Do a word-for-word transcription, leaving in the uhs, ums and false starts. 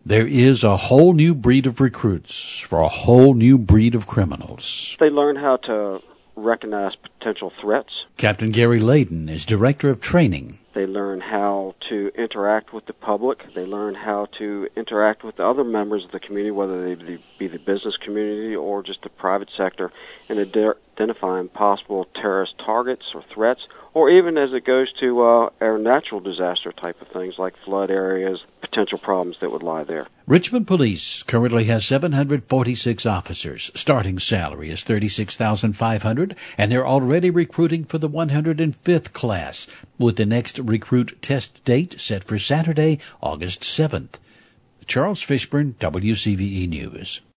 There is a whole new breed of recruits for a whole new breed of criminals. They learn how to recognize potential threats. Captain Gary Layden is Director of Training. They learn how to interact with the public. They learn how to interact with the other members of the community, whether they be the business community or just the private sector, in identifying possible terrorist targets or threats, or even as it goes to uh, our natural disaster type of things like flood areas, potential problems that would lie there. Richmond Police currently has seven hundred forty-six officers. Starting salary is thirty-six thousand five hundred dollars, and they're already recruiting for the one hundred fifth class, with the next recruit test date set for Saturday, August seventh. Charles Fishburne, W C V E News.